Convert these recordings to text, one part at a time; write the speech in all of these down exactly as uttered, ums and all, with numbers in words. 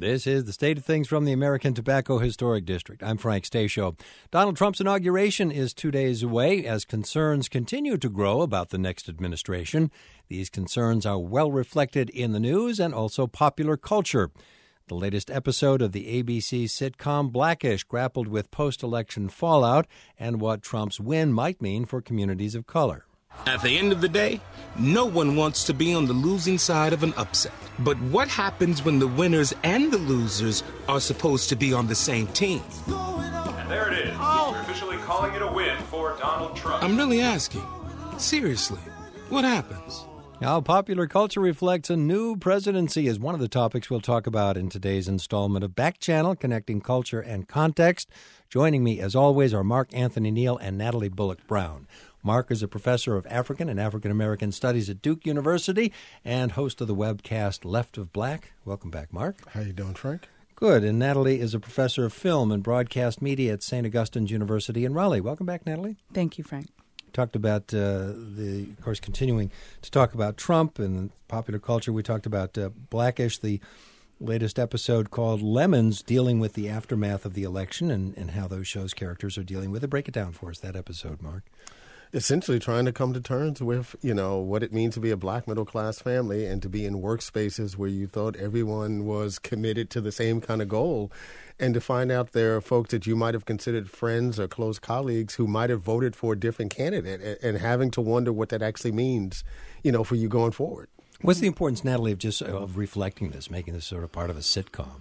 This is the state of things from the American Tobacco Historic District. I'm Frank Stasio. Donald Trump's inauguration is two days away as concerns continue to grow about the next administration. These concerns are well reflected in the news and also popular culture. The latest episode of the A B C sitcom Blackish grappled with post-election fallout and what Trump's win might mean for communities of color. At the end of the day, no one wants to be on the losing side of an upset. But what happens when the winners and the losers are supposed to be on the same team? And there it is. Oh. We're officially calling it a win for Donald Trump. I'm really asking. Seriously, what happens? How popular culture reflects a new presidency is one of the topics we'll talk about in today's installment of Back Channel, Connecting Culture and Context. Joining me, as always, are Mark Anthony Neal and Natalie Bullock Brown. Mark is a professor of African and African-American Studies at Duke University and host of the webcast Left of Black. Welcome back, Mark. How you doing, Frank? Good. And Natalie is a professor of film and broadcast media at Saint Augustine's University in Raleigh. Welcome back, Natalie. Thank you, Frank. Talked about, uh, the, of course, continuing to talk about Trump and popular culture. We talked about uh, Blackish, the latest episode called Lemons, dealing with the aftermath of the election and, and how those shows' characters are dealing with it. Break it down for us, that episode, Mark. Essentially trying to come to terms with, you know, what it means to be a black middle-class family and to be in workspaces where you thought everyone was committed to the same kind of goal, and to find out there are folks that you might have considered friends or close colleagues who might have voted for a different candidate, and, and having to wonder what that actually means, you know, for you going forward. What's the importance, Natalie, of just of reflecting this, making this sort of part of a sitcom?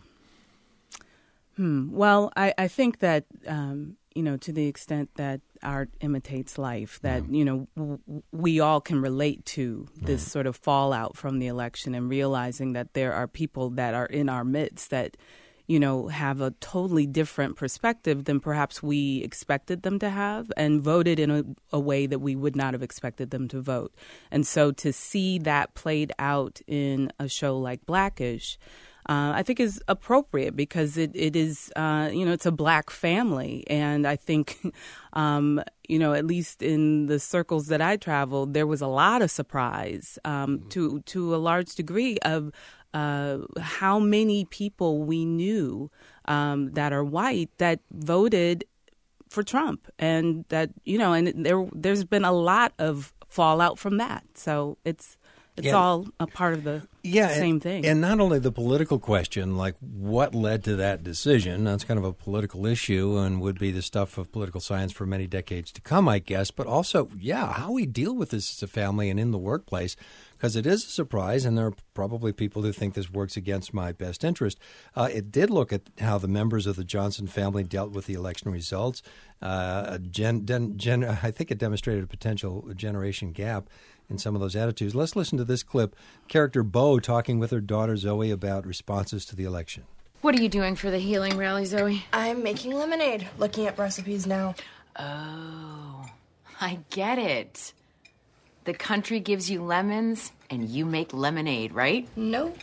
Hmm. Well, I, I think that, um, you know, to the extent that art imitates life, that, mm. you know, w- we all can relate to this mm. sort of fallout from the election, and realizing that there are people that are in our midst that, you know, have a totally different perspective than perhaps we expected them to have, and voted in a, a way that we would not have expected them to vote. And so to see that played out in a show like Blackish, Uh, I think is appropriate because it, it is, uh, you know, it's a black family. And I think, um, you know, at least in the circles that I traveled, there was a lot of surprise um, to, to a large degree of uh, how many people we knew um, that are white that voted for Trump. And that, you know, and there there's been a lot of fallout from that. So it's It's yeah. all a part of the yeah, same and, thing. And not only the political question, like what led to that decision, that's kind of a political issue and would be the stuff of political science for many decades to come, I guess, but also, yeah, how we deal with this as a family and in the workplace, because it is a surprise, and there are probably people who think this works against my best interest. Uh, it did look at how the members of the Johnson family dealt with the election results. Uh, gen, gen, gen, I think it demonstrated a potential generation gap in some of those attitudes. Let's listen to this clip. Character Bo talking with her daughter Zoe about responses to the election. What are you doing for the healing rally, Zoe? I'm making lemonade, looking at recipes now. Oh, I get it. The country gives you lemons, and you make lemonade, right? No.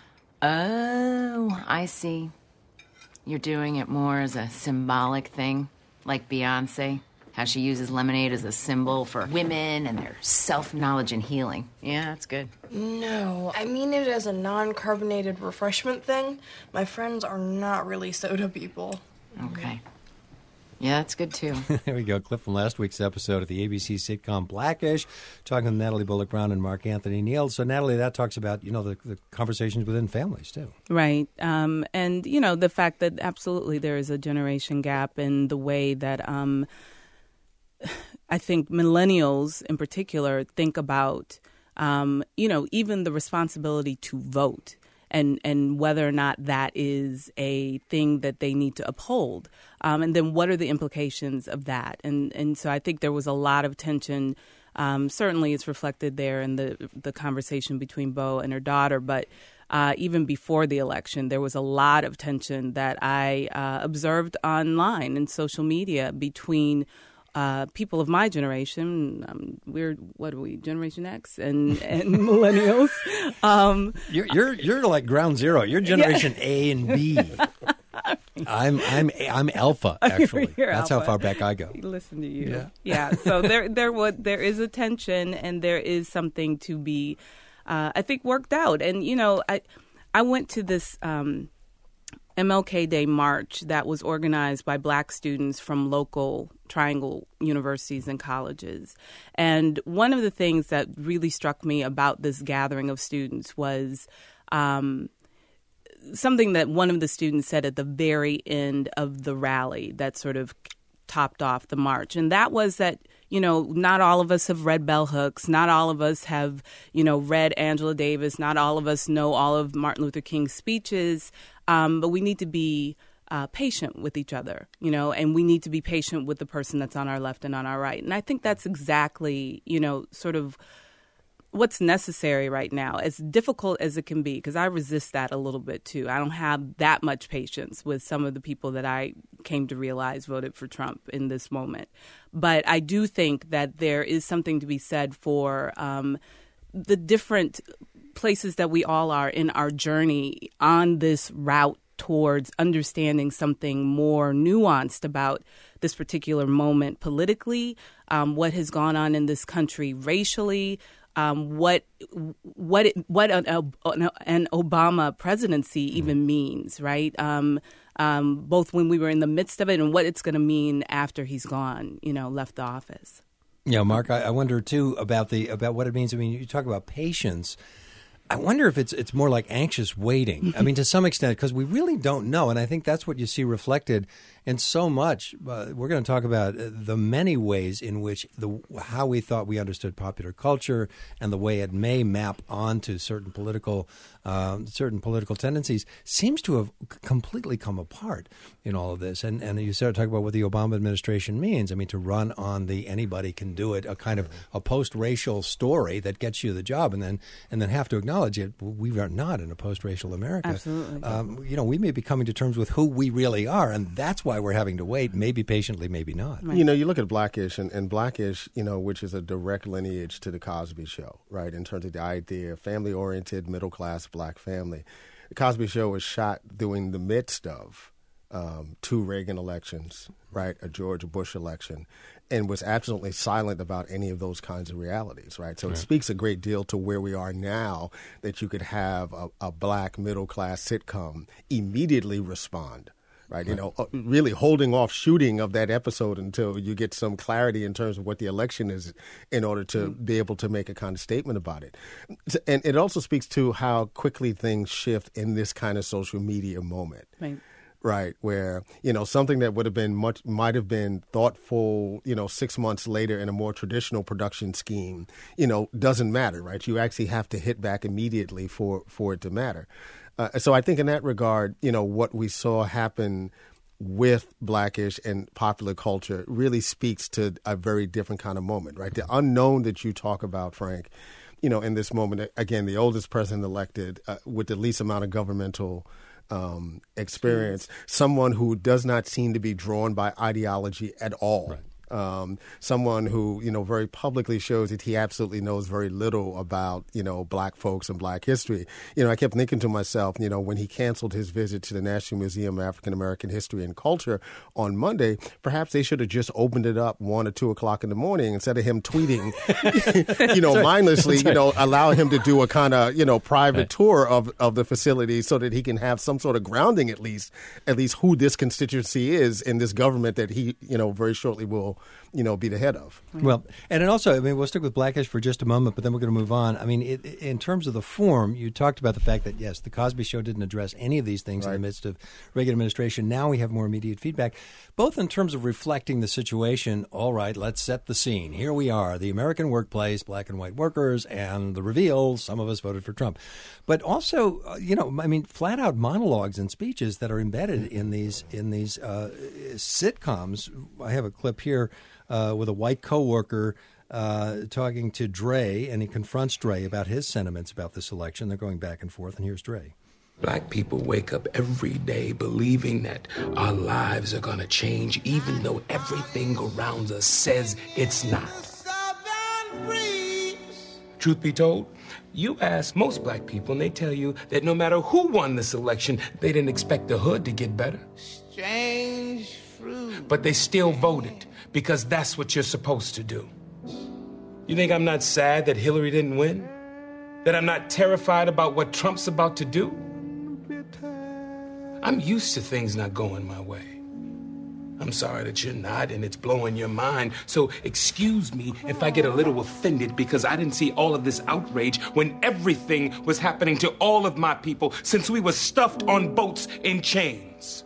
Oh, I see. You're doing it more as a symbolic thing, like Beyonce. How she uses lemonade as a symbol for women and their self-knowledge and healing. Yeah, that's good. No, I mean it as a non-carbonated refreshment thing. My friends are not really soda people. Okay. Yeah, that's good, too. There we go. Clip from last week's episode of the A B C sitcom Blackish, talking with Natalie Bullock Brown and Mark Anthony Neal. So, Natalie, that talks about, you know, the, the conversations within families, too. Right. Um, and, you know, the fact that absolutely there is a generation gap in the way that um, I think millennials in particular think about, um, you know, even the responsibility to vote. And, and whether or not that is a thing that they need to uphold. Um, and then what are the implications of that? And and so I think there was a lot of tension. Um, certainly it's reflected there in the, the conversation between Bo and her daughter. But uh, even before the election, there was a lot of tension that I uh, observed online and social media between Uh, people of my generation, um, we're what are we, Generation X and, and millennials. Um, you're you're you're like ground zero. You're Generation yeah. A and B. I'm I'm I'm Alpha. Actually, You're that's alpha. How far back I go. Listen to you. Yeah. yeah. So there there was there is a tension, and there is something to be, uh, I think, worked out. And you know, I I went to this. Um, M L K Day march that was organized by Black students from local Triangle universities and colleges. And one of the things that really struck me about this gathering of students was um, something that one of the students said at the very end of the rally that sort of topped off the march. And that was that, you know, not all of us have read Bell Hooks. Not all of us have, you know, read Angela Davis. Not all of us know all of Martin Luther King's speeches. Um, but we need to be uh, patient with each other, you know, and we need to be patient with the person that's on our left and on our right. And I think that's exactly, you know, sort of what's necessary right now, as difficult as it can be, because I resist that a little bit, too. I don't have that much patience with some of the people that I came to realize voted for Trump in this moment. But I do think that there is something to be said for um, the different places that we all are in our journey on this route towards understanding something more nuanced about this particular moment politically, um, what has gone on in this country racially, Um, what what it, what an, an Obama presidency even means, right? Um, um, both when we were in the midst of it and what it's going to mean after he's gone, you know, left the office. Yeah, Mark, I, I wonder too about the about what it means. I mean, you talk about patience. I wonder if it's it's more like anxious waiting. I mean, to some extent, because we really don't know, and I think that's what you see reflected in so much. Uh, we're going to talk about the many ways in which the how we thought we understood popular culture and the way it may map onto certain political um, certain political tendencies seems to have completely come apart in all of this. And and you started talking about what the Obama administration means. I mean, to run on the anybody can do it, a kind of a post-racial story that gets you the job, and then and then have to acknowledge it. We are not in a post-racial America. Absolutely. Um, you know, we may be coming to terms with who we really are, and that's why we're having to wait, maybe patiently, maybe not. Right. You know, you look at Blackish, and, and Blackish, you know, which is a direct lineage to the Cosby Show, right, in terms of the idea of family-oriented, middle-class black family. The Cosby Show was shot during the midst of um, two Reagan elections, right, a George Bush election, and was absolutely silent about any of those kinds of realities, right? So right. It speaks a great deal to where we are now, that you could have a, a black middle-class sitcom immediately respond, right? right? You know, really holding off shooting of that episode until you get some clarity in terms of what the election is in order to mm-hmm. be able to make a kind of statement about it. And it also speaks to how quickly things shift in this kind of social media moment. Right. Right, where, you know, something that would have been much, might have been thoughtful, you know, six months later in a more traditional production scheme, you know, doesn't matter, right? You actually have to hit back immediately for, for it to matter. Uh, so I think in that regard, you know, what we saw happen with Blackish and popular culture really speaks to a very different kind of moment, right? The unknown that you talk about, Frank, you know, in this moment, again, the oldest president elected uh, with the least amount of governmental Um, experience, someone who does not seem to be drawn by ideology at all. Right. Um, someone who, you know, very publicly shows that he absolutely knows very little about, you know, black folks and black history. You know, I kept thinking to myself, you know, when he canceled his visit to the National Museum of African American History and Culture on Monday, perhaps they should have just opened it up one or two o'clock in the morning instead of him tweeting, you know, mindlessly, you know, allow him to do a kind of, you know, private right. tour of, of the facility so that he can have some sort of grounding, at least, at least who this constituency is in this government that he, you know, very shortly will, you know, be the head of. Well, and it also, I mean, we'll stick with Blackish for just a moment, but then we're going to move on. I mean, it, in terms of the form, you talked about the fact that, yes, the Cosby Show didn't address any of these things right. in the midst of Reagan administration. Now we have more immediate feedback, both in terms of reflecting the situation. All right, let's set the scene. Here we are, the American workplace, black and white workers, and the reveal, some of us voted for Trump. But also, uh, you know, I mean, flat out monologues and speeches that are embedded in these, in these uh, sitcoms. I have a clip here. Uh, with a white coworker uh, talking to Dre, and he confronts Dre about his sentiments about this election. They're going back and forth, and here's Dre. Black people wake up every day believing that our lives are going to change, even though everything around us says it's not. Truth be told, you ask most black people, and they tell you that no matter who won this election, they didn't expect the hood to get better. Strange fruit. But they still voted. Because that's what you're supposed to do. You think I'm not sad that Hillary didn't win? That I'm not terrified about what Trump's about to do? I'm used to things not going my way. I'm sorry that you're not, and it's blowing your mind. So excuse me if I get a little offended because I didn't see all of this outrage when everything was happening to all of my people since we were stuffed on boats in chains.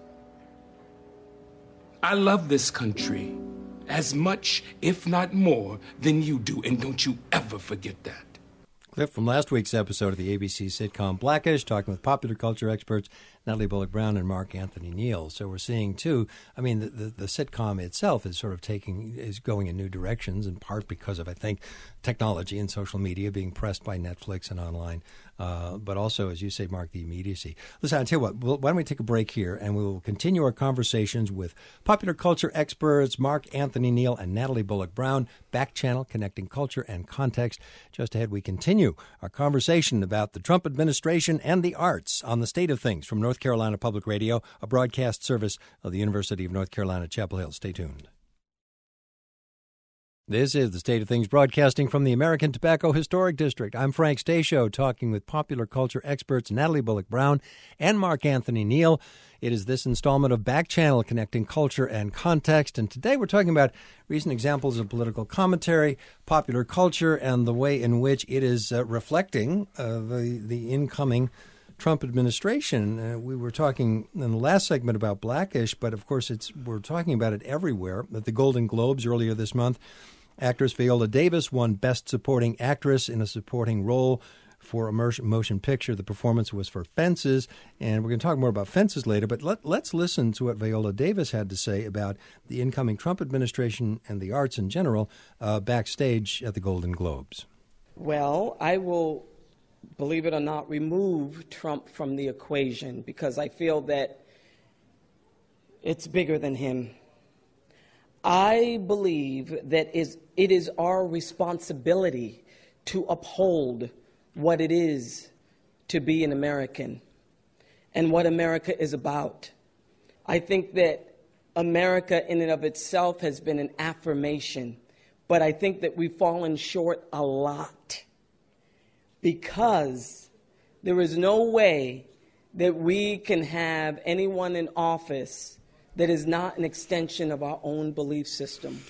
I love this country as much, if not more, than you do, and don't you ever forget that. Clip from last week's episode of the A B C sitcom Blackish, talking with popular culture experts Natalie Bullock Brown and Mark Anthony Neal. So we're seeing, too, I mean, the, the, the sitcom itself is sort of taking, is going in new directions, in part because of, I think, technology and social media being pressed by Netflix and online, uh, but also, as you say, Mark, the immediacy. Listen, I'll tell you what, we'll, why don't we take a break here, and we will continue our conversations with popular culture experts Mark Anthony Neal and Natalie Bullock Brown, Back Channel, connecting culture and context. Just ahead, we continue our conversation about the Trump administration and the arts on the state of things from North Carolina Public Radio, a broadcast service of the University of North Carolina, Chapel Hill. Stay tuned. This is the State of Things broadcasting from the American Tobacco Historic District. I'm Frank Stasio, talking with popular culture experts Natalie Bullock Brown and Mark Anthony Neal. It is this installment of Back Channel, connecting culture and context. And today we're talking about recent examples of political commentary, popular culture, and the way in which it is uh, reflecting uh, the, the incoming Trump administration. Uh, we were talking in the last segment about Blackish, but of course it's we're talking about it everywhere. At the Golden Globes earlier this month, actress Viola Davis won Best Supporting Actress in a Supporting Role for a motion picture. The performance was for Fences, and we're going to talk more about Fences later, but let, let's listen to what Viola Davis had to say about the incoming Trump administration and the arts in general uh, backstage at the Golden Globes. Well, I will, believe it or not, remove Trump from the equation because I feel that it's bigger than him. I believe that is it is our responsibility to uphold what it is to be an American and what America is about. I think that America in and of itself has been an affirmation, but I think that we've fallen short a lot because there is no way that we can have anyone in office that is not an extension of our own belief system.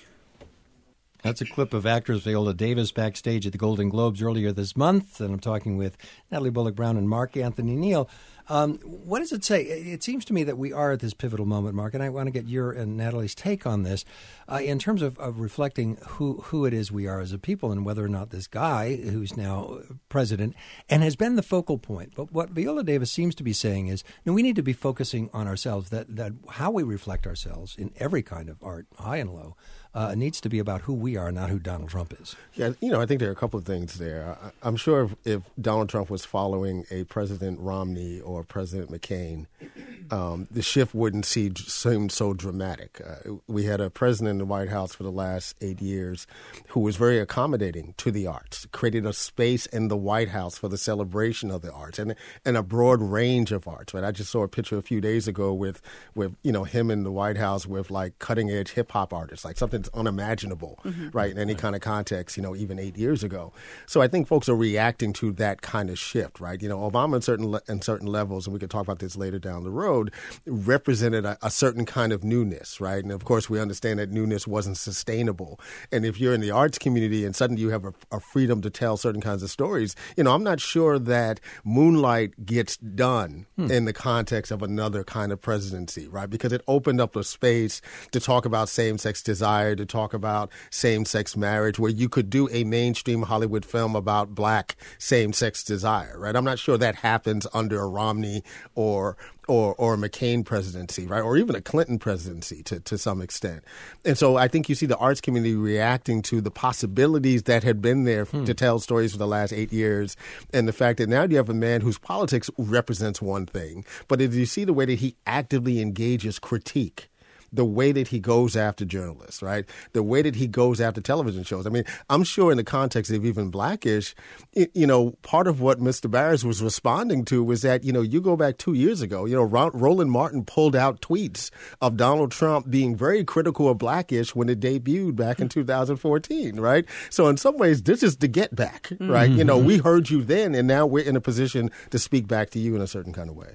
That's a clip of actress Viola Davis backstage at the Golden Globes earlier this month, and I'm talking with Natalie Bullock Brown and Mark Anthony Neal. Um, what does it say? It seems to me that we are at this pivotal moment, Mark, and I want to get your and Natalie's take on this uh, in terms of, of reflecting who, who it is we are as a people and whether or not this guy who's now president and has been the focal point. But what Viola Davis seems to be saying is, no, we need to be focusing on ourselves, that, that how we reflect ourselves in every kind of art, high and low, Uh, needs to be about who we are, not who Donald Trump is. Yeah, you know, I think there are a couple of things there. I, I'm sure if, if Donald Trump was following a President Romney or President McCain, um, the shift wouldn't see, seem so dramatic. Uh, we had a president in the White House for the last eight years who was very accommodating to the arts, created a space in the White House for the celebration of the arts and and a broad range of arts. Right? I just saw a picture a few days ago with, with you know, him in the White House with like cutting edge hip hop artists, like something unimaginable, mm-hmm. right, in any kind of context, you know, even eight years ago. So I think folks are reacting to that kind of shift, right? You know, Obama in certain le- in certain levels, and we could talk about this later down the road, represented a, a certain kind of newness, right? And of course, we understand that newness wasn't sustainable. And if you're in the arts community and suddenly you have a, a freedom to tell certain kinds of stories, you know, I'm not sure that Moonlight gets done hmm. in the context of another kind of presidency, right? Because it opened up a space to talk about same-sex desire, to talk about same-sex marriage, where you could do a mainstream Hollywood film about black same-sex desire, right? I'm not sure that happens under a Romney or or or a McCain presidency, right? Or even a Clinton presidency to, to some extent. And so I think you see the arts community reacting to the possibilities that had been there hmm. to tell stories for the last eight years. And the fact that now you have a man whose politics represents one thing, but if you see the way that he actively engages critique, the way that he goes after journalists, right? The way that he goes after television shows. I mean, I'm sure in the context of even Blackish, it, you know, part of what Mister Barris was responding to was that, you know, you go back two years ago, you know, Ro- Roland Martin pulled out tweets of Donald Trump being very critical of Blackish when it debuted back in two thousand fourteen, right? So in some ways, this is the get back, right? Mm-hmm. You know, we heard you then, and now we're in a position to speak back to you in a certain kind of way.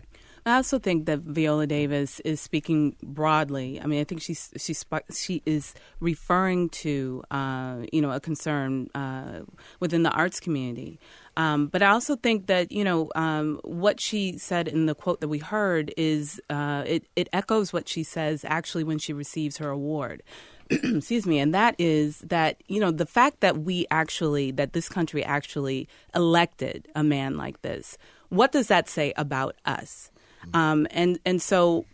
I also think that Viola Davis is speaking broadly. I mean, I think she's she's she is referring to uh, you know a concern uh, within the arts community. Um, but I also think that you know um, what she said in the quote that we heard is uh, it it echoes what she says actually when she receives her award. Excuse me, and that is that you know the fact that we actually that this country actually elected a man like this. What does that say about us? Um, and and so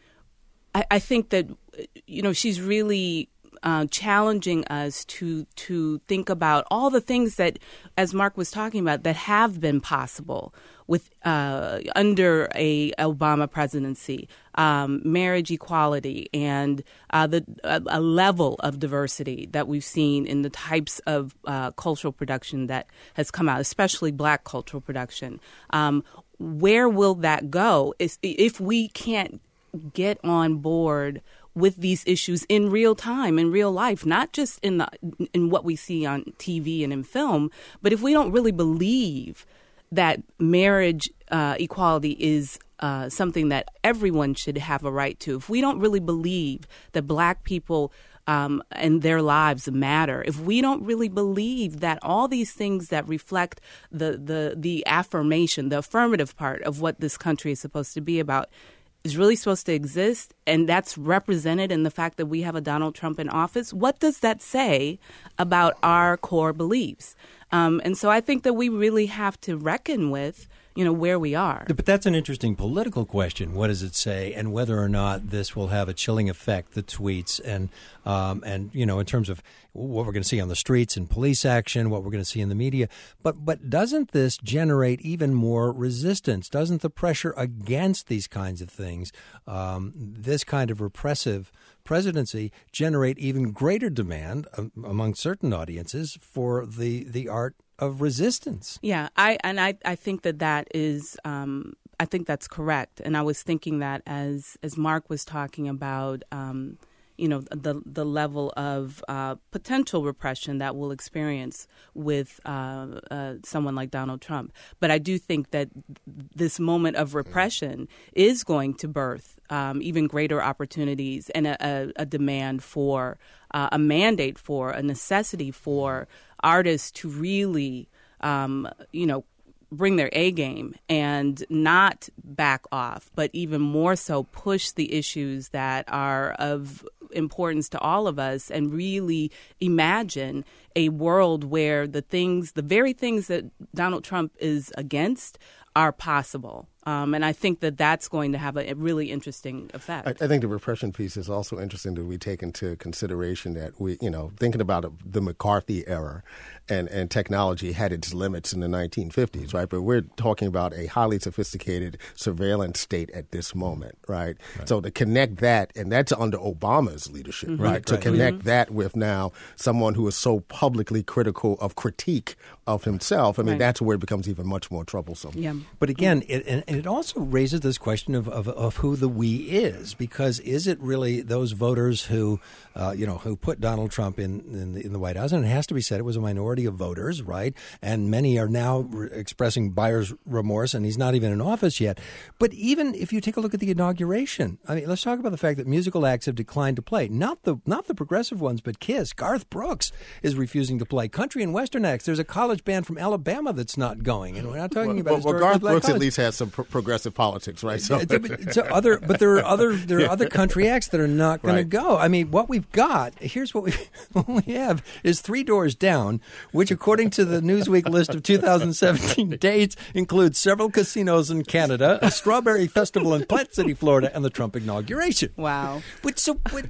I, I think that, you know, she's really uh, challenging us to to think about all the things that, as Mark was talking about, that have been possible with uh, under a Obama presidency, um, marriage equality, and uh, the a, a level of diversity that we've seen in the types of uh, cultural production that has come out, especially Black cultural production. Um, Where will that go if we can't get on board with these issues in real time, in real life, not just in the in what we see on T V and in film, but if we don't really believe that marriage uh, equality is uh, something that everyone should have a right to, if we don't really believe that Black people Um, and their lives matter, if we don't really believe that all these things that reflect the, the the affirmation, the affirmative part of what this country is supposed to be about is really supposed to exist, and that's represented in the fact that we have a Donald Trump in office, what does that say about our core beliefs? Um, and so I think that we really have to reckon with you know, where we are. But that's an interesting political question. What does it say, and whether or not this will have a chilling effect, the tweets, and, um, and you know, in terms of what we're going to see on the streets and police action, what we're going to see in the media. But but doesn't this generate even more resistance? Doesn't the pressure against these kinds of things, um, this kind of repressive presidency, generate even greater demand um, among certain audiences for the, the art of resistance? Yeah, I and I, I think that that is um, I think that's correct. And I was thinking that as as Mark was talking about, um, you know, the the level of uh, potential repression that we'll experience with uh, uh, someone like Donald Trump. But I do think that this moment of repression is going to birth um, even greater opportunities and a, a, a demand for uh, a mandate for a necessity for artists to really, um, you know, bring their A game and not back off, but even more so push the issues that are of importance to all of us and really imagine a world where the things, the very things that Donald Trump is against are possible. Um, and I think that that's going to have a, a really interesting effect. I, I think the repression piece is also interesting that we take into consideration that we, you know, thinking about the McCarthy era and, and technology had its limits in the nineteen fifties, right? But we're talking about a highly sophisticated surveillance state at this moment, right? right. So to connect that, and that's under Obama's leadership, mm-hmm. right? right? To connect mm-hmm. that with now someone who is so publicly critical of critique of himself, I mean, right. that's where it becomes even much more troublesome. Yeah. But again, it, and it also raises this question of, of, of who the we is, because is it really those voters who, uh, you know, who put Donald Trump in in the, in the White House? And it has to be said it was a minority of voters, right? And many are now re- expressing buyer's remorse, and he's not even in office yet. But even if you take a look at the inauguration, I mean, let's talk about the fact that musical acts have declined to play. Not the not the progressive ones, but Kiss. Garth Brooks is refusing to play. Country and Western acts. There's a college band from Alabama that's not going, and we're not talking well, about. Well, well Garth Brooks college. At least has some pro- progressive politics, right? So, so other, but there are other there are other country acts that are not going right. to go. I mean, what we've got here's what we what we have is Three Doors Down, which, according to the Newsweek list of two thousand seventeen dates, includes several casinos in Canada, a strawberry festival in Plant City, Florida, and the Trump inauguration. Wow! But so. But,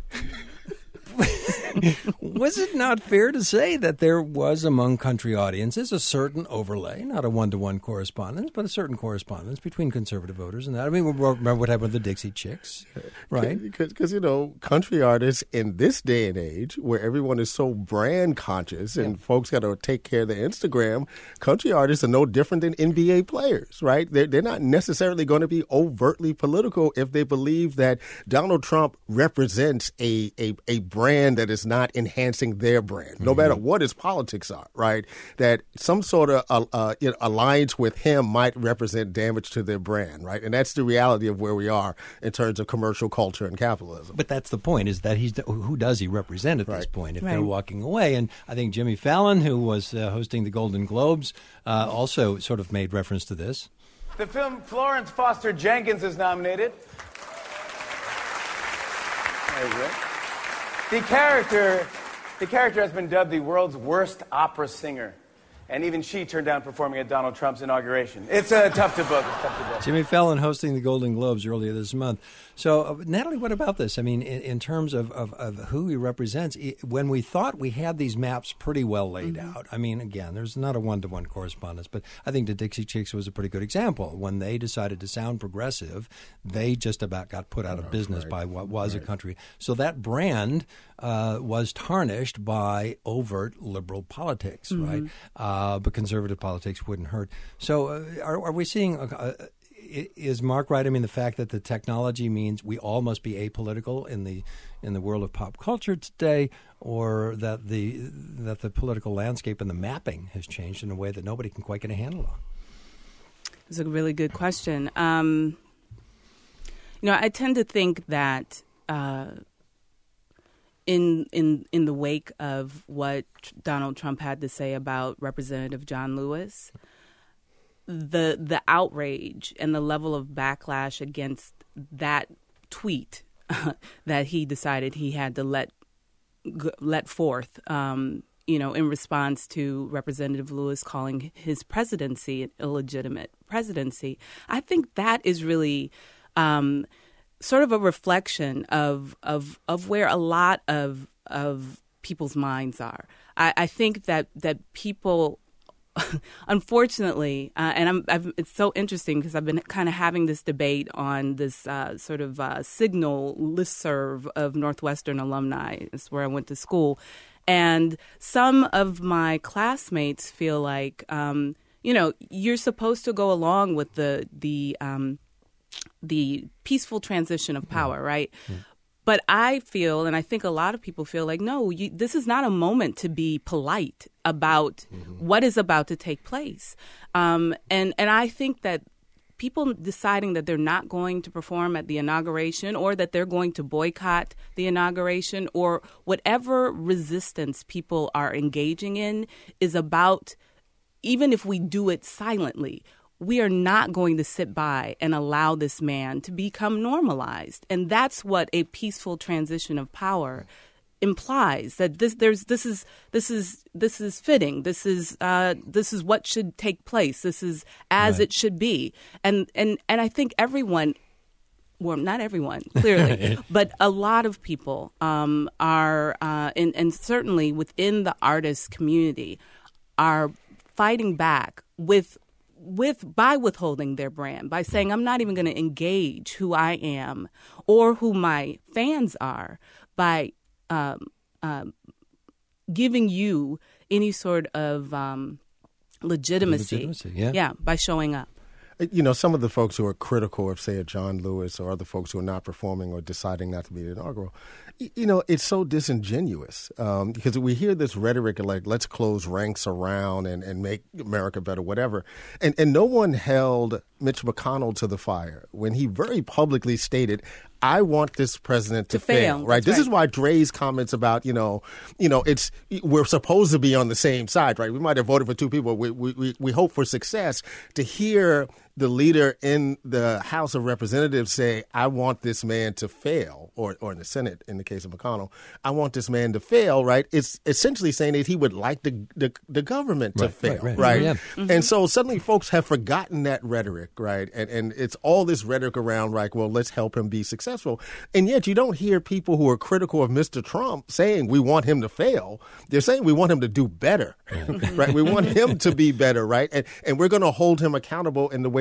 was it not fair to say that there was among country audiences a certain overlay, not a one-to-one correspondence, but a certain correspondence between conservative voters and that? I mean, remember what happened with the Dixie Chicks, right? Because, you know, country artists in this day and age where everyone is so brand conscious and yeah. folks got to take care of their Instagram, country artists are no different than N B A players, right? They're, they're not necessarily going to be overtly political if they believe that Donald Trump represents a, a, a brand that is is not enhancing their brand, no mm-hmm. matter what his politics are, right? That some sort of uh, uh, you know, alliance with him might represent damage to their brand, right? And that's the reality of where we are in terms of commercial culture and capitalism. But that's the point, is that he's who does he represent at right. this point if right. they're walking away? And I think Jimmy Fallon, who was uh, hosting the Golden Globes, uh, also sort of made reference to this. The film Florence Foster Jenkins is nominated. There you go. The character, the character has been dubbed the world's worst opera singer. And even she turned down performing at Donald Trump's inauguration. It's uh, tough to book. It's tough to book. Jimmy Fallon hosting the Golden Globes earlier this month. So, uh, Natalie, what about this? I mean, in, in terms of, of, of who he represents, it, when we thought we had these maps pretty well laid mm-hmm. out, I mean, again, there's not a one-to-one correspondence, but I think the Dixie Chicks was a pretty good example. When they decided to sound progressive, they just about got put out of business right. by what was right. a country. So that brand uh, was tarnished by overt liberal politics, mm-hmm. right? Uh, but conservative politics wouldn't hurt. So uh, are, are we seeing... Uh, Is Mark right? I mean, the fact that the technology means we all must be apolitical in the in the world of pop culture today, or that the that the political landscape and the mapping has changed in a way that nobody can quite get a handle on? It's a really good question. Um, you know, I tend to think that uh, in in in the wake of what Donald Trump had to say about Representative John Lewis, the the outrage and the level of backlash against that tweet uh, that he decided he had to let g- let forth, um, you know, in response to Representative Lewis calling his presidency an illegitimate presidency. I think that is really um, sort of a reflection of of of where a lot of of people's minds are. I, I think that that people. Unfortunately, uh, and I'm, I've, it's so interesting because I've been kind of having this debate on this uh, sort of uh, Signal listserv of Northwestern alumni. It's where I went to school. And some of my classmates feel like, um, you know, you're supposed to go along with the the um, the peaceful transition of power, yeah. right? Yeah. But I feel, and I think a lot of people feel like, no, you, this is not a moment to be polite about mm-hmm. what is about to take place. Um, and, and I think that people deciding that they're not going to perform at the inauguration, or that they're going to boycott the inauguration, or whatever resistance people are engaging in is about, even if we do it silently, we are not going to sit by and allow this man to become normalized. And that's what a peaceful transition of power implies, that this there's this is this is this is fitting. This is uh, this is what should take place. This is as right. it should be. And and and I think everyone, well, not everyone, clearly, but a lot of people um, are, uh, and, and certainly within the artist community, are fighting back with. with by withholding their brand, by saying, I'm not even going to engage who I am or who my fans are, by um, um, giving you any sort of um, legitimacy. Legitimacy, yeah. Yeah, by showing up. You know, some of the folks who are critical of, say, a John Lewis, or other folks who are not performing or deciding not to be the inaugural, you know, it's so disingenuous um, because we hear this rhetoric of like, let's close ranks around and, and make America better, whatever. And, and no one held Mitch McConnell to the fire when he very publicly stated, I want this president to, to fail, fail. Right? That's this right. is why Dre's comments about, you know, you know, it's we're supposed to be on the same side, right? We might have voted for two people. We we we hope for success. To hear the leader in the House of Representatives say, I want this man to fail, or or in the Senate, in the case of McConnell, I want this man to fail, right? It's essentially saying that he would like the the, the government to right, fail, right? right. right? Yeah. Mm-hmm. And so suddenly folks have forgotten that rhetoric, right? And and it's all this rhetoric around, like, well, let's help him be successful. And yet you don't hear people who are critical of Mister Trump saying we want him to fail. They're saying we want him to do better, right? We want him to be better, right? And and we're going to hold him accountable in the way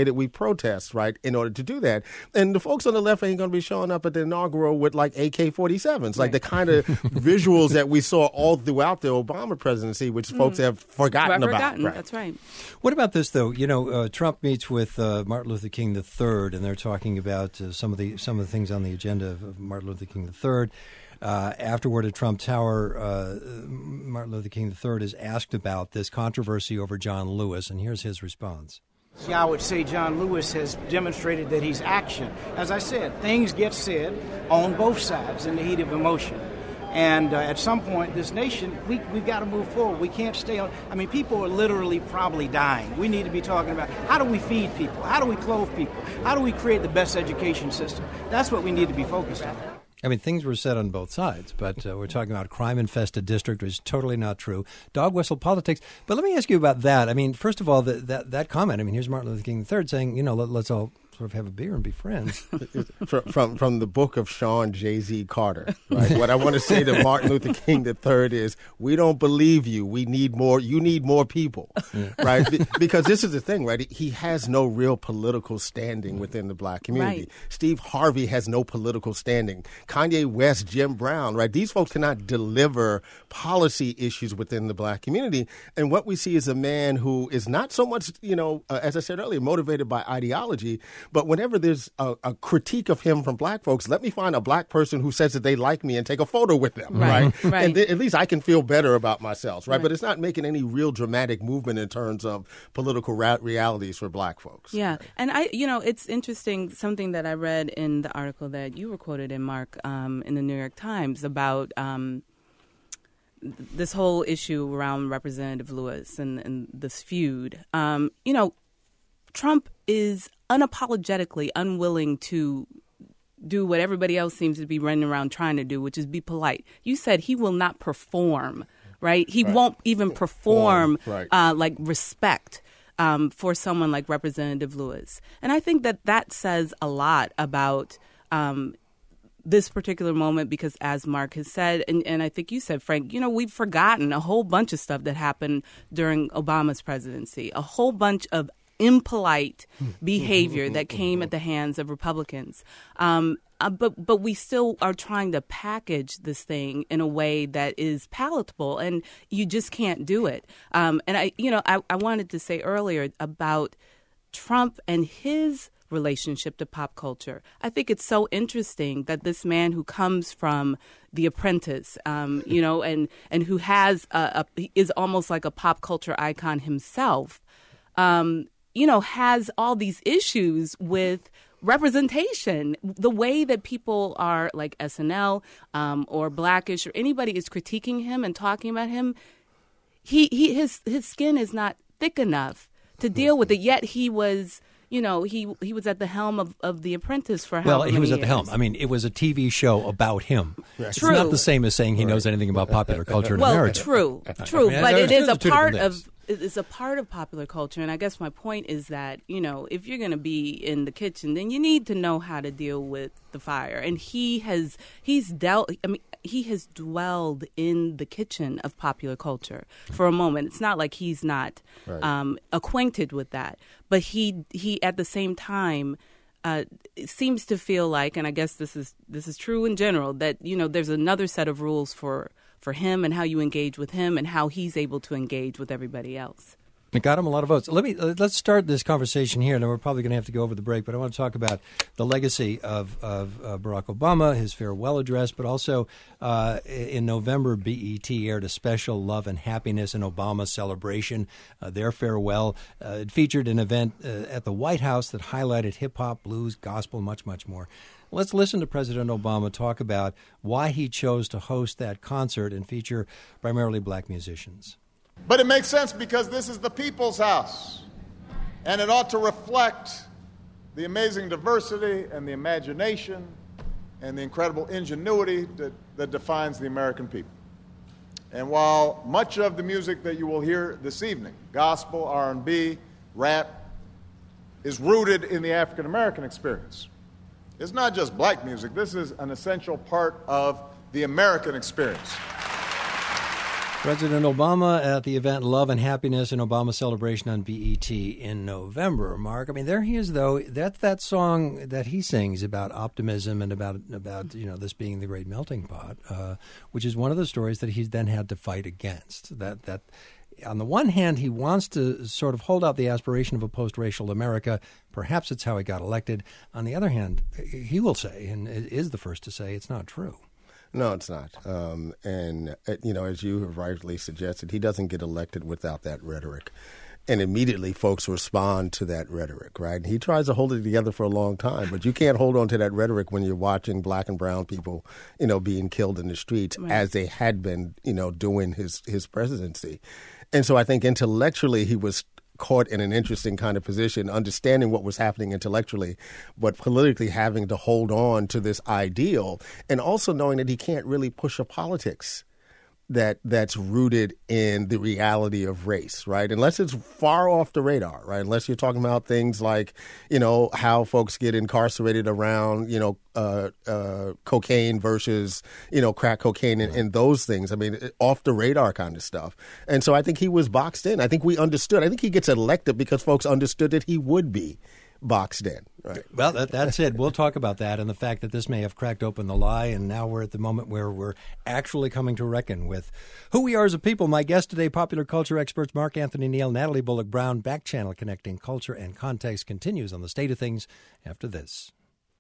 way that we protest, right, in order to do that. And the folks on the left ain't going to be showing up at the inaugural with like A K forty-sevens, right. Like the kind of visuals that we saw all throughout the Obama presidency, which mm. folks have forgotten I've about. Forgotten. Right. That's right. What about this, though? You know, uh, Trump meets with uh, Martin Luther King the third, and they're talking about uh, some of the some of the things on the agenda of, of Martin Luther King the third. Uh, afterward at Trump Tower, uh, Martin Luther King the third is asked about this controversy over John Lewis, and here's his response. See, I would say John Lewis has demonstrated that he's action. As I said, things get said on both sides in the heat of emotion. And uh, at some point, this nation, we, we've got to move forward. We can't stay on. I mean, people are literally probably dying. We need to be talking about how do we feed people? How do we clothe people? How do we create the best education system? That's what we need to be focused on. I mean, things were said on both sides, but uh, we're talking about crime-infested district, which is totally not true. Dog whistle politics. But let me ask you about that. I mean, first of all, the, that that comment. I mean, here's Martin Luther King the third saying, you know, let, let's all sort of have a beer and be friends. from, from from the book of Sean Jay-Z Carter. Right? What I want to say to Martin Luther King the third is, we don't believe you. We need more. You need more people, yeah. right? Be, because this is the thing, right? He has no real political standing within the black community. Right. Steve Harvey has no political standing. Kanye West, Jim Brown, right? These folks cannot deliver policy issues within the black community. And what we see is a man who is not so much, you know, uh, as I said earlier, motivated by ideology, but whenever there's a, a critique of him from black folks, let me find a black person who says that they like me and take a photo with them, right? right? right. And th- at least I can feel better about myself, right? right? But it's not making any real dramatic movement in terms of political ra- realities for black folks. Yeah. Right? And, I, you know, it's interesting, something that I read in the article that you were quoted in, Mark, um, in the New York Times about um, this whole issue around Representative Lewis and, and this feud. Um, you know, Trump is unapologetically unwilling to do what everybody else seems to be running around trying to do, which is be polite. You said he will not perform, right? He right. won't even perform right. uh, like respect um, for someone like Representative Lewis. And I think that that says a lot about um, this particular moment because, as Mark has said, and, and I think you said, Frank, you know, we've forgotten a whole bunch of stuff that happened during Obama's presidency, a whole bunch of impolite behavior that came at the hands of Republicans. Um, uh, but but we still are trying to package this thing in a way that is palatable, and you just can't do it. Um, and I, you know, I, I wanted to say earlier about Trump and his relationship to pop culture. I think it's so interesting that this man who comes from The Apprentice, um, you know, and and who has a, a is almost like a pop culture icon himself. Um, you know, has all these issues with representation, the way that people are like S N L um, or Blackish or anybody is critiquing him and talking about him. He, he his his skin is not thick enough to deal with it. Yet he was, you know, he he was at the helm of, of The Apprentice for how well, many he was years. at the helm. I mean, it was a T V show about him. True. It's not the same as saying he knows anything about popular culture in well, America. True, true, I mean, but it is a two part different of. things. It's a part of popular culture, and I guess my point is that, you know, if you're going to be in the kitchen, then you need to know how to deal with the fire. And he has, he's dealt, I mean, he has dwelled in the kitchen of popular culture for a moment. It's not like he's not right. um, acquainted with that, but he, he at the same time, uh, it seems to feel like, and I guess this is this is true in general, that, you know, there's another set of rules for. for him and how you engage with him and how he's able to engage with everybody else. It got him a lot of votes. Let me let's start this conversation here, and then we're probably going to have to go over the break. But I want to talk about the legacy of, of uh, Barack Obama, his farewell address, but also uh, in November, B E T aired a special Love and Happiness and Obama celebration. Uh, their farewell uh, it featured an event uh, at the White House that highlighted hip hop, blues, gospel, much, much more. Let's listen to President Obama talk about why he chose to host that concert and feature primarily black musicians. But it makes sense because this is the people's house, and it ought to reflect the amazing diversity and the imagination and the incredible ingenuity that, that defines the American people. And while much of the music that you will hear this evening, gospel, R and B, rap, is rooted in the African American experience, it's not just black music. This is an essential part of the American experience. President Obama at the event Love and Happiness, an Obama celebration on B E T in November. Mark, I mean, there he is, though. That's that song that he sings about optimism and about, about you know, this being the great melting pot, uh, which is one of the stories that he's then had to fight against. That that, on the one hand, he wants to sort of hold out the aspiration of a post-racial America. Perhaps it's how he got elected. On the other hand, he will say, and is the first to say, it's not true. No, it's not. Um, and, uh, you know, as you have rightly suggested, he doesn't get elected without that rhetoric. And immediately folks respond to that rhetoric, right? And he tries to hold it together for a long time, but you can't hold on to that rhetoric when you're watching black and brown people, you know, being killed in the streets right. as they had been, you know, during his, his presidency. And so I think intellectually he was caught in an interesting kind of position, understanding what was happening intellectually, but politically having to hold on to this ideal and also knowing that he can't really push a politics that that's rooted in the reality of race, right? Unless it's far off the radar, right? Unless you're talking about things like, you know, how folks get incarcerated around, you know, uh, uh, cocaine versus, you know, crack cocaine and, and those things. I mean, off the radar kind of stuff. And so I think he was boxed in. I think we understood. I think he gets elected because folks understood that he would be boxed in. Right. Well, that, that's it. We'll talk about that and the fact that this may have cracked open the lie, and now we're at the moment where we're actually coming to reckon with who we are as a people. My guest today, popular culture experts Mark Anthony Neal, Natalie Bullock Brown. Back Channel, connecting culture and context, continues on The State of Things after this.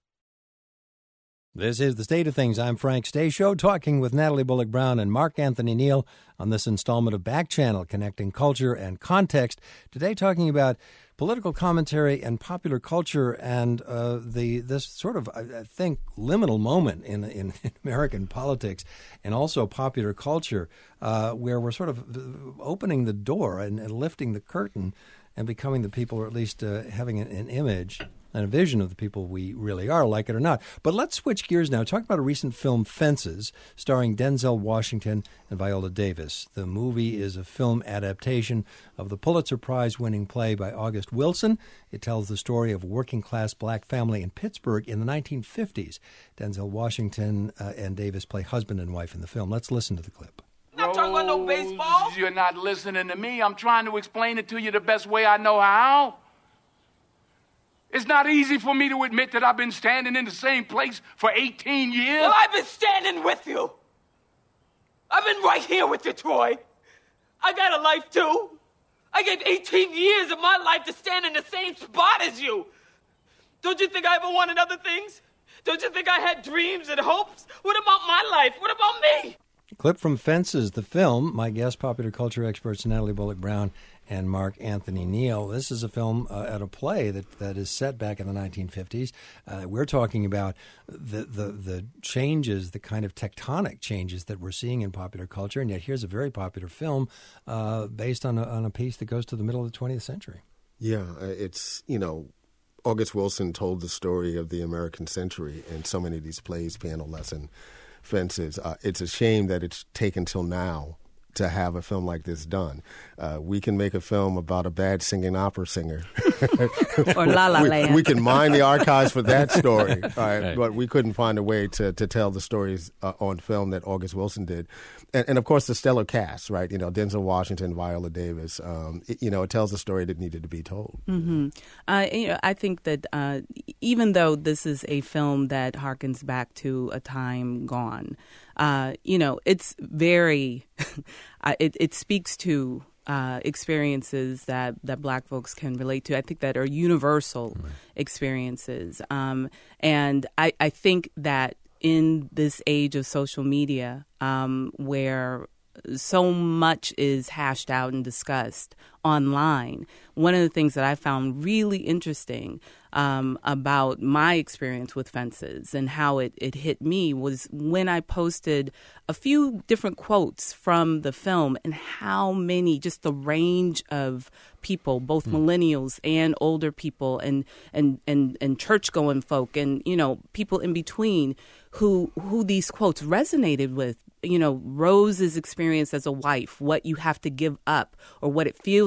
This is The State of Things. I'm Frank Stasio, talking with Natalie Bullock Brown and Mark Anthony Neal on this installment of Back Channel, connecting culture and context. Today, talking about political commentary and popular culture, and uh, the this sort of, I think, liminal moment in, in, in American politics and also popular culture, uh, where we're sort of opening the door and, and lifting the curtain and becoming the people, or at least uh, having an, an image and a vision of the people we really are, like it or not. But let's switch gears now. Talk about a recent film, Fences, starring Denzel Washington and Viola Davis. The movie is a film adaptation of the Pulitzer Prize-winning play by August Wilson. It tells the story of a working-class black family in Pittsburgh in the nineteen fifties. Denzel Washington uh, and Davis play husband and wife in the film. Let's listen to the clip. I'm not talking about no baseball. You're not listening to me. I'm trying to explain it to you the best way I know how. It's not easy for me to admit that I've been standing in the same place for eighteen years. Well, I've been standing with you. I've been right here with you, Troy. I got a life, too. I gave eighteen years of my life to stand in the same spot as you. Don't you think I ever wanted other things? Don't you think I had dreams and hopes? What about my life? What about me? Clip from Fences, the film. My guest, popular culture experts Natalie Bullock Brown and Mark Anthony Neal. This is a film uh, at a play that, that is set back in the nineteen fifties. Uh, we're talking about the, the the changes, the kind of tectonic changes that we're seeing in popular culture, and yet here's a very popular film uh, based on a, on a piece that goes to the middle of the twentieth century. Yeah, it's, you know, August Wilson told the story of the American century in so many of these plays, Piano Lesson, Fences. Uh, it's a shame that it's taken till now to have a film like this done. Uh, we can make a film about a bad singing opera singer. Or La La we, Land. We can mine the archives for that story, all right, right. But we couldn't find a way to, to tell the stories uh, on film that August Wilson did. And, and, of course, the stellar cast, right? You know, Denzel Washington, Viola Davis. Um, it, you know, it tells the story that needed to be told. Mm-hmm. Uh, you know, I think that uh, even though this is a film that harkens back to a time gone, Uh, you know, it's very, uh, it, it speaks to uh, experiences that, that Black folks can relate to. I think that are universal mm-hmm. experiences. Um, and I, I think that in this age of social media, um, where so much is hashed out and discussed online, one of the things that I found really interesting um, about my experience with Fences and how it, it hit me was when I posted a few different quotes from the film and how many, just the range of people, both mm. millennials and older people and, and, and, and church-going folk and, you know, people in between who who these quotes resonated with. You know, Rose's experience as a wife, what you have to give up or what it feels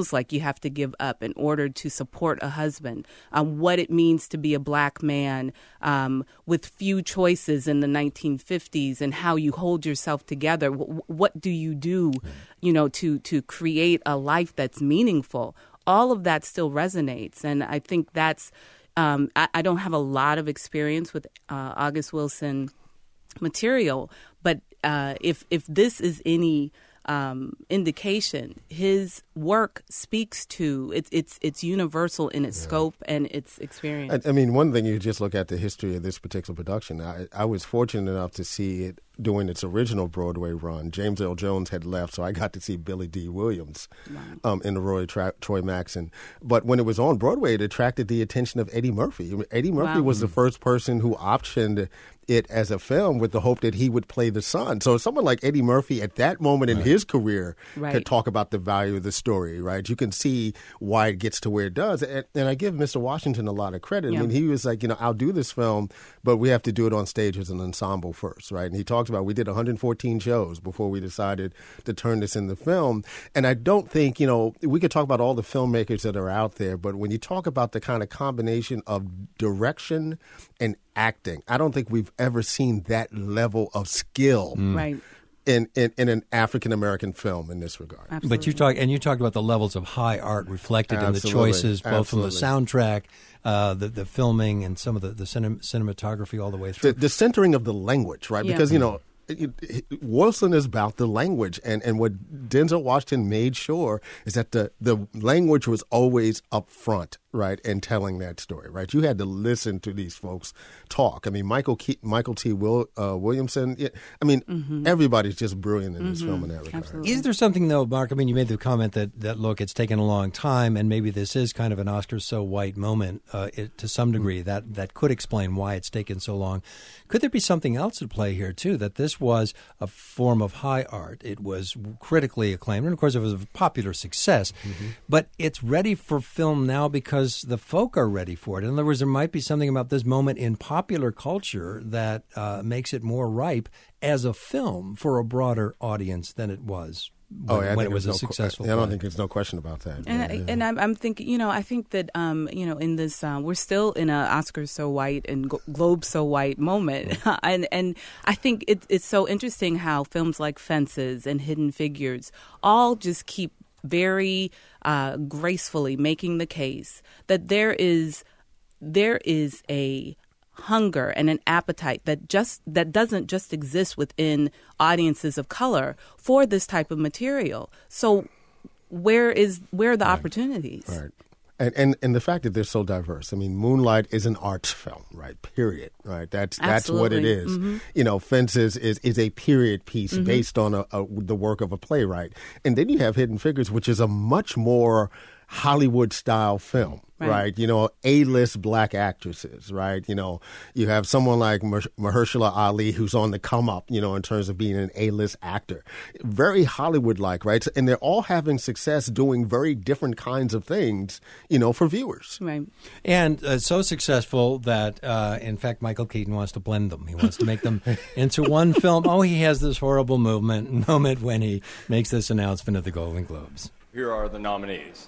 feels like you have to give up in order to support a husband, um, what it means to be a black man um, with few choices in the nineteen fifties, and how you hold yourself together. W- what do you do, you know, to to create a life that's meaningful? All of that still resonates, and I think that's. Um, I, I don't have a lot of experience with uh, August Wilson material, but uh, if if this is any um, indication, his work speaks to it's it's it's universal in its yeah. scope and its experience. I, I mean, one thing, you just look at the history of this particular production. I, I was fortunate enough to see it during its original Broadway run. James Earl Jones had left, so I got to see Billy Dee Williams wow. um, in the Roy Tra- Troy Maxon. But when it was on Broadway, it attracted the attention of Eddie Murphy. I mean, Eddie Murphy wow. was the first person who optioned it as a film with the hope that he would play the son. So someone like Eddie Murphy at that moment in right. his career right. could talk about the value of the story, right? You can see why it gets to where it does. And, and I give Mister Washington a lot of credit. Yeah. I mean, he was like, you know, I'll do this film, but we have to do it on stage as an ensemble first, right? And he talks about, we did one hundred fourteen shows before we decided to turn this into film. And I don't think, you know, we could talk about all the filmmakers that are out there, but when you talk about the kind of combination of direction and acting, I don't think we've ever seen that level of skill mm. right. in, in, in an African-American film in this regard. Absolutely. But you talk, and you talked about the levels of high art reflected Absolutely. in the choices, both Absolutely. from the soundtrack, uh, the, the filming, and some of the, the cinem- cinematography all the way through. The, the centering of the language, right? Yeah. Because, you know, It, it, Wilson is about the language, and, and what Denzel Washington made sure is that the, the language was always up front, right, in telling that story, right? You had to listen to these folks talk. I mean, Michael Ke- Michael T. Will, uh, Williamson, yeah, I mean, mm-hmm. everybody's just brilliant in mm-hmm. this film in that regard. Absolutely. Is there something, though, Mark, I mean, you made the comment that, that, look, it's taken a long time, and maybe this is kind of an Oscar so white moment uh, it, to some degree, mm-hmm. that, that could explain why it's taken so long. Could there be something else at play here, too, that this was a form of high art? It was critically acclaimed, and of course it was a popular success, mm-hmm. but it's ready for film now because the folk are ready for it. In other words, there might be something about this moment in popular culture that uh, makes it more ripe as a film for a broader audience than it was when, oh, yeah, when it was a no successful qu- I don't play. think there's no question about that. And, yeah, I, yeah. and I'm, I'm thinking, you know, I think that, um, you know, in this, uh, we're still in a Oscar so white and Go- Globe so white moment. Mm-hmm. and and I think it, it's so interesting how films like Fences and Hidden Figures all just keep very uh, gracefully making the case that there is there is a hunger and an appetite that just that doesn't just exist within audiences of color for this type of material. So where is where are the right. opportunities? Right. And, and and the fact that they're so diverse. I mean, Moonlight is an arts film, right? Period. Right. That's that's Absolutely. what it is. Mm-hmm. You know, Fences is is a period piece Mm-hmm. based on a, a, the work of a playwright. And then you have Hidden Figures, which is a much more Hollywood style film. Right. right, you know, A-list black actresses, right? You know, you have someone like Maher- Mahershala Ali who's on the come up, you know, in terms of being an A-list actor. Very Hollywood-like, right? And they're all having success doing very different kinds of things, you know, for viewers. Right. And uh, so successful that, uh, in fact, Michael Keaton wants to blend them. He wants to make them into one film. Oh, he has this horrible movement moment when he makes this announcement at the Golden Globes. Here are the nominees.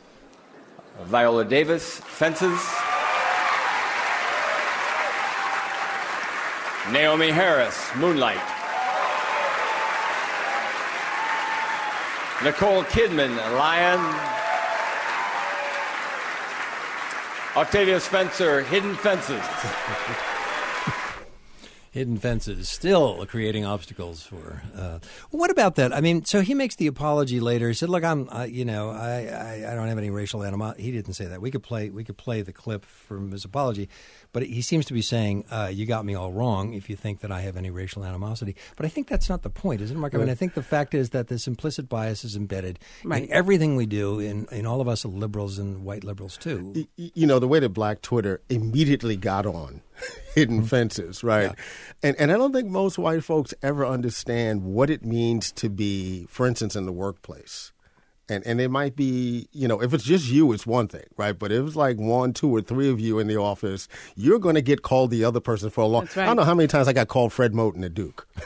Viola Davis, Fences. Naomi Harris, Moonlight. Nicole Kidman, Lion. Octavia Spencer, Hidden Fences. Hidden Fences, still creating obstacles for. Uh, what about that? I mean, so he makes the apology later. He said, "Look, I'm, uh, you know, I, I, I don't have any racial animosity." He didn't say that. We could play, we could play the clip from his apology, but he seems to be saying, uh, "You got me all wrong if you think that I have any racial animosity." But I think that's not the point, is it, Mark? I mean, I think the fact is that this implicit bias is embedded right. in everything we do, in in all of us liberals and white liberals too. You, you know, the way that Black Twitter immediately got on Hidden Fences, right? Yeah. And and I don't think most white folks ever understand what it means to be, for instance, in the workplace. And and it might be, you know, if it's just you, it's one thing, right? But if it's like one, two, or three of you in the office, you're going to get called the other person for a long time. Right. I don't know how many times I got called Fred Moten at Duke.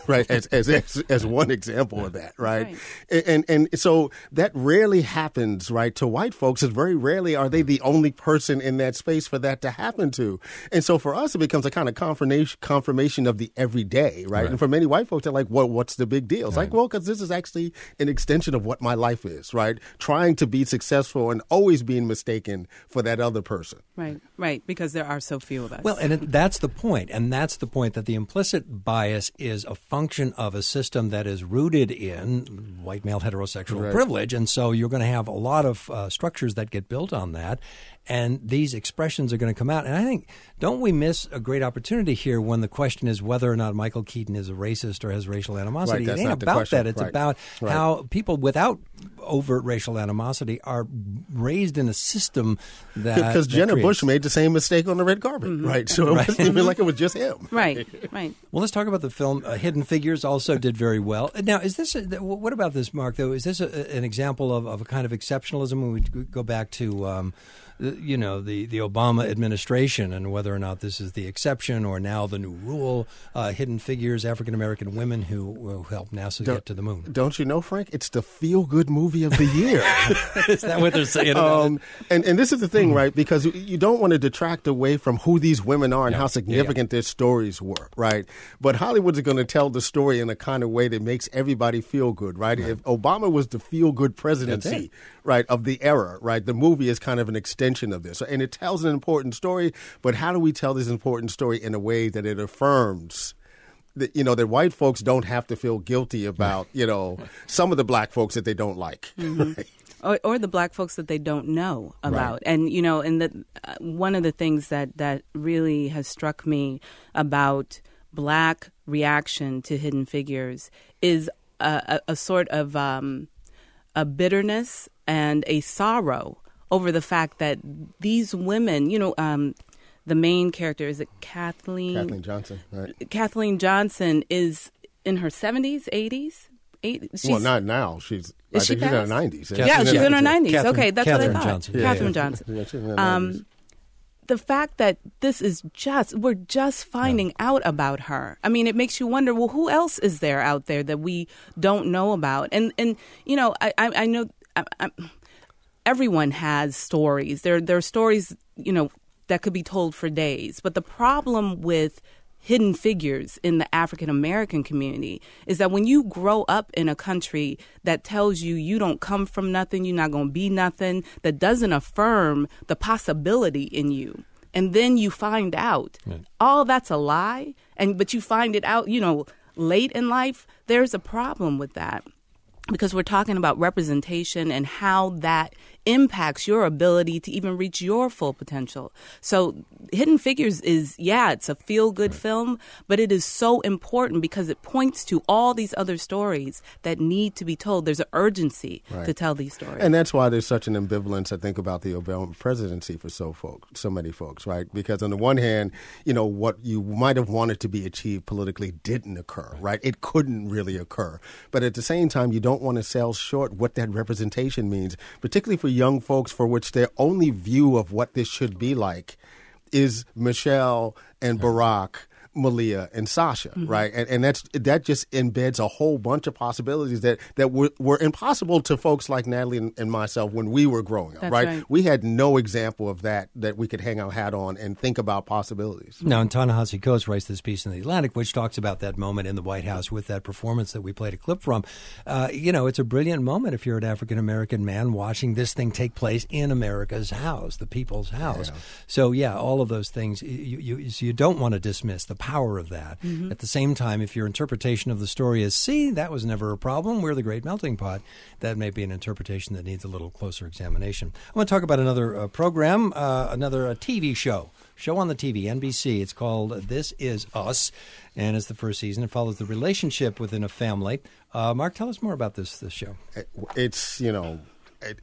right? As as as, as one example of that, right? right. And, and and so that rarely happens, right? To white folks, it's very rarely are they the only person in that space for that to happen to. And so for us, it becomes a kind of confirmation confirmation of the everyday, right? right. And for many white folks, they're like, well, what's the big deal? It's right. like, well, because this is actually an extension of what my life is, right? Trying to be successful and always being mistaken for that other person. Right, right, because there are so few of us. Well, and it, that's the point, and that's the point that the implicit bias is a function of a system that is rooted in white male heterosexual right. privilege, and so you're going to have a lot of uh, structures that get built on that, and these expressions are going to come out. And I think, don't we miss a great opportunity here when the question is whether or not Michael Keaton is a racist or has racial animosity? Right, it ain't about that. It's right. about right. how people without overt racial animosity are raised in a system that because Jenner creates. Bush made the same mistake on the red carpet, mm-hmm. right? So it right. wasn't even like it was just him, right? Right. Well, let's talk about the film. Uh, Hidden Figures also did very well. Now, is this a, what about this, Mark? Though, is this a, an example of, of a kind of exceptionalism when we go back to? Um, you know, the, the Obama administration and whether or not this is the exception or now the new rule, uh, Hidden Figures, African-American women who, who helped NASA don't, get to the moon. Don't you know, Frank? It's the feel-good movie of the year. Is that what they're saying about um, it? And, and this is the thing, right? Because you don't want to detract away from who these women are and yeah. how significant yeah, yeah. their stories were, right? But Hollywood's going to tell the story in a kind of way that makes everybody feel good, right? right. If Obama was the feel-good presidency, right, of the era, right, the movie is kind of an extension of this. And it tells an important story, but how do we tell this important story in a way that it affirms that, you know, that white folks don't have to feel guilty about, you know, some of the black folks that they don't like. Mm-hmm. Right? Or, or the black folks that they don't know about. Right. And, you know, and the, uh, one of the things that, that really has struck me about black reaction to Hidden Figures is a, a, a sort of um, a bitterness and a sorrow over the fact that these women, you know, um, the main character, is it Kathleen? Kathleen Johnson, right. Kathleen Johnson is in her seventies, eighties? Eight, well, not now. She's, I she think she's in her nineties. Yeah, yeah she's in her nineties. Catherine, okay, that's Catherine what I thought. Johnson. Yeah, Catherine yeah. Johnson. Yeah, she's in her um, nineties. The fact that this is just, we're just finding yeah. out about her. I mean, it makes you wonder, well, who else is there out there that we don't know about? And, and you know, I, I, I know... I, I, everyone has stories. There, there are stories, you know, that could be told for days. But the problem with Hidden Figures in the African American community is that when you grow up in a country that tells you you don't come from nothing, you're not going to be nothing, that doesn't affirm the possibility in you, and then you find out right. all that's a lie, and but you find it out, you know, late in life, there's a problem with that. Because we're talking about representation and how that impacts your ability to even reach your full potential. So Hidden Figures is, yeah, it's a feel-good right. film, but it is so important because it points to all these other stories that need to be told. There's an urgency right. to tell these stories. And that's why there's such an ambivalence, I think, about the Obama presidency for so folk, so many folks, right? Because on the one hand, you know, what you might have wanted to be achieved politically didn't occur, right? It couldn't really occur. But at the same time, you don't want to sell short what that representation means, particularly for young folks for which their only view of what this should be like is Michelle and Barack, Malia and Sasha, mm-hmm. right? And, and that's that just embeds a whole bunch of possibilities that, that were, were impossible to folks like Natalie and, and myself when we were growing up, right? right? We had no example of that that we could hang our hat on and think about possibilities. Now, and Ta-Nehisi Coates writes this piece in The Atlantic, which talks about that moment in the White House with that performance that we played a clip from. Uh, you know, it's a brilliant moment if you're an African-American man watching this thing take place in America's house, the people's house. Yeah. So, yeah, all of those things, you, you, so you don't want to dismiss the power of that. Mm-hmm. At the same time, if your interpretation of the story is, see, that was never a problem, we're the great melting pot, that may be an interpretation that needs a little closer examination. I want to talk about another uh, program, uh, another uh, T V show, show on the T V, N B C. It's called This Is Us, and it's the first season. It follows the relationship within a family. Uh, Mark, tell us more about this, this show. It's, you know... It,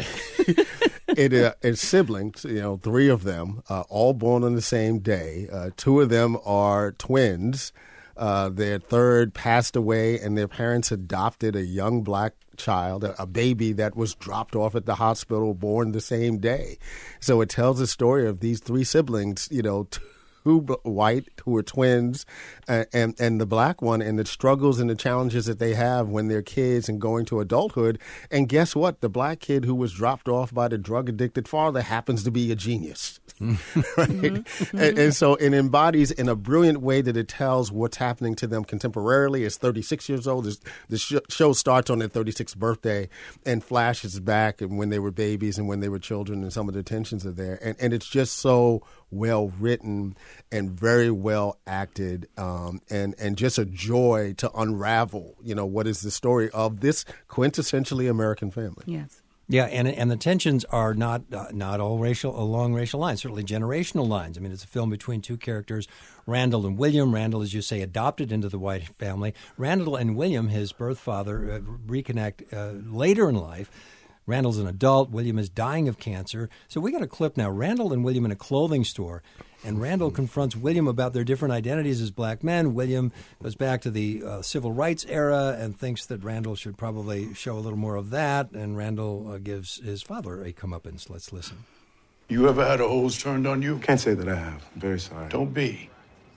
it, uh, it's siblings, you know, three of them, uh, all born on the same day. Uh, two of them are twins. Uh, their third passed away, and their parents adopted a young black child, a, a baby that was dropped off at the hospital, born the same day. So it tells the story of these three siblings, you know, t- two b- white who are twins, uh, and and the black one, and the struggles and the challenges that they have when they're kids and going to adulthood. And guess what? The black kid who was dropped off by the drug addicted father happens to be a genius. right? Mm-hmm. And, and so it embodies in a brilliant way that it tells what's happening to them contemporarily. It's thirty-six years old. It's, the sh- show starts on their thirty-sixth birthday and flashes back and when they were babies and when they were children, and some of the tensions are there. And, and it's just so well written and very well acted, um, and, and just a joy to unravel, you know, what is the story of this quintessentially American family. Yes. Yeah, and and the tensions are not uh, not all racial along racial lines, certainly generational lines. I mean, it's a film between two characters, Randall and William. Randall, as you say, adopted into the white family. Randall and William, his birth father, uh, reconnect uh, later in life. Randall's an adult. William is dying of cancer. So we got a clip now. Randall and William in a clothing store. And Randall confronts William about their different identities as black men. William goes back to the uh, civil rights era and thinks that Randall should probably show a little more of that. And Randall uh, gives his father a comeuppance. Let's listen. You ever had a hose turned on you? Can't say that I have. I'm very sorry. Don't be.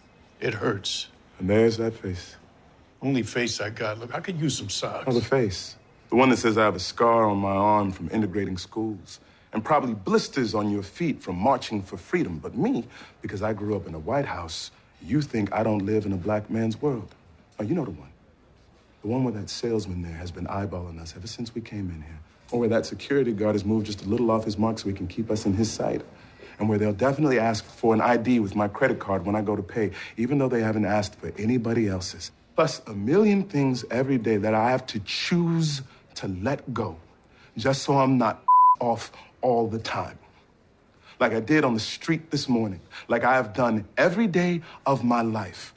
It hurts. And there's that face. Only face I got. Look, I could use some socks. Oh, the face. The one that says I have a scar on my arm from integrating schools. And probably blisters on your feet from marching for freedom. But me, because I grew up in a White House, you think I don't live in a black man's world. Oh, you know the one. The one where that salesman there has been eyeballing us ever since we came in here. Or where that security guard has moved just a little off his mark so he can keep us in his sight. And where they'll definitely ask for an I D with my credit card when I go to pay, even though they haven't asked for anybody else's. Plus a million things every day that I have to choose to let go, just so I'm not off all the time. Like I did on the street this morning, like I have done every day of my life.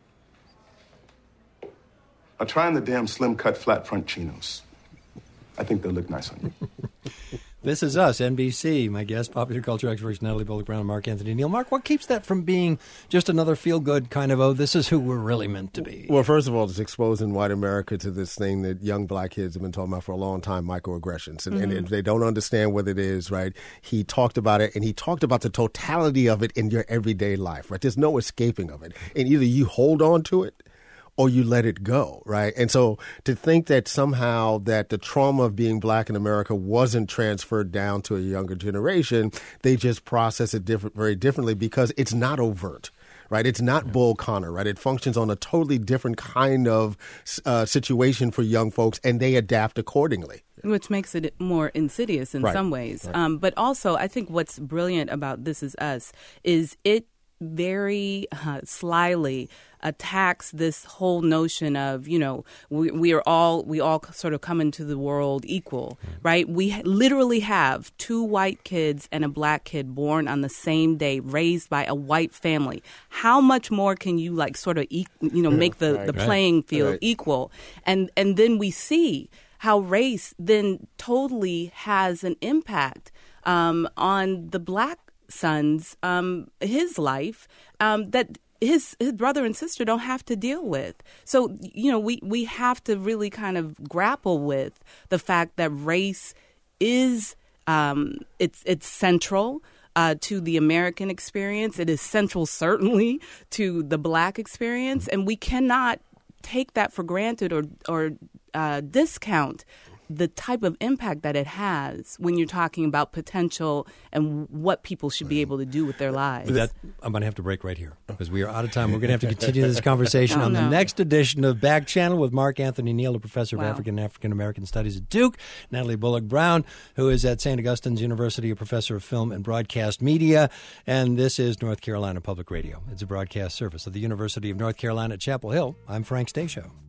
Now try on the damn slim cut flat front chinos. I think they'll look nice on you. This is Us, N B C. My guest, popular culture experts Natalie Bullock Brown and Mark Anthony Neal. Mark, what keeps that from being just another feel-good kind of, oh, this is who we're really meant to be? Well, first of all, it's exposing white America to this thing that young black kids have been talking about for a long time, microaggressions. And, mm-hmm. and if they don't understand what it is, right, he talked about it, and he talked about the totality of it in your everyday life, right? There's no escaping of it. And either you hold on to it, or you let it go, right? And so to think that somehow that the trauma of being black in America wasn't transferred down to a younger generation, they just process it different, very differently because it's not overt. Right, it's not Bull Connor. Right, it functions on a totally different kind of uh, situation for young folks, and they adapt accordingly. Which makes it more insidious in right. some ways. Right. Um, but also, I think what's brilliant about This Is Us is it very uh, slyly attacks this whole notion of, you know, we, we are all, we all sort of come into the world equal, right? We ha- literally have two white kids and a black kid born on the same day, raised by a white family. How much more can you like sort of, e- you know, make the, right, the right, playing field right. equal? And, and then we see how race then totally has an impact um, on the black son's, um, his life, um, that his his brother and sister don't have to deal with. So, you know, we, we have to really kind of grapple with the fact that race is, um, it's, it's central uh, to the American experience. It is central, certainly, to the black experience. And we cannot take that for granted or, or uh, discount the type of impact that it has when you're talking about potential and what people should be able to do with their lives. That, I'm going to have to break right here because we are out of time. We're going to have to continue this conversation oh, on no. the next edition of Back Channel with Mark Anthony Neal, a professor wow. of African and African American Studies at Duke, Natalie Bullock Brown, who is at Saint Augustine's University, a professor of film and broadcast media. And this is North Carolina Public Radio. It's a broadcast service of the University of North Carolina at Chapel Hill. I'm Frank Stashow.